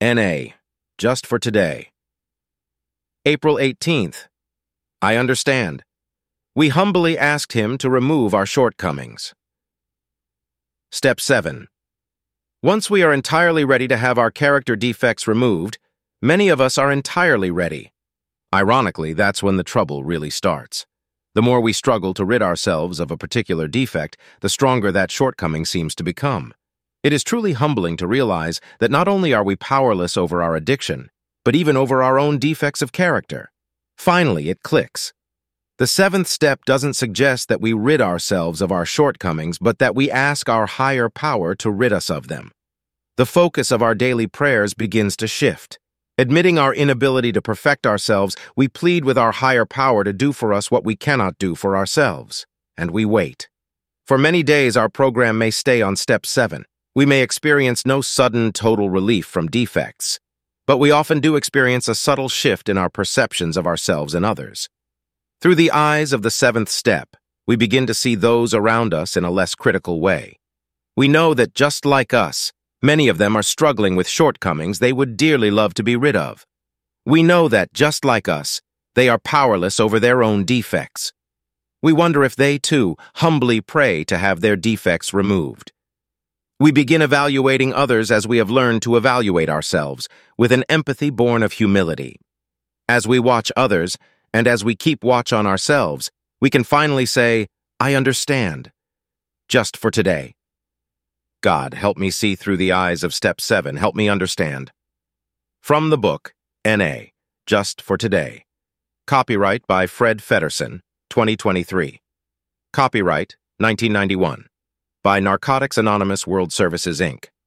N.A. Just for today. April 18th. I understand. We humbly asked him to remove our shortcomings. Step 7. Once we are entirely ready to have our character defects removed, many of us are entirely ready. Ironically, that's when the trouble really starts. The more we struggle to rid ourselves of a particular defect, the stronger that shortcoming seems to become. It is truly humbling to realize that not only are we powerless over our addiction, but even over our own defects of character. Finally, it clicks. The 7th step doesn't suggest that we rid ourselves of our shortcomings, but that we ask our higher power to rid us of them. The focus of our daily prayers begins to shift. Admitting our inability to perfect ourselves, we plead with our higher power to do for us what we cannot do for ourselves. And we wait. For many days, our program may stay on step 7. We may experience no sudden, total relief from defects, but we often do experience a subtle shift in our perceptions of ourselves and others. Through the eyes of the 7th step, we begin to see those around us in a less critical way. We know that just like us, many of them are struggling with shortcomings they would dearly love to be rid of. We know that, just like us, they are powerless over their own defects. We wonder if they, too, humbly pray to have their defects removed. We begin evaluating others as we have learned to evaluate ourselves, with an empathy born of humility. As we watch others, and as we keep watch on ourselves, we can finally say, I understand. Just for today. God, help me see through the eyes of Step 7. Help me understand. From the book, N.A. Just for Today. Copyright by Fred Feddersen, 2023. Copyright, 1991. By Narcotics Anonymous World Services, Inc.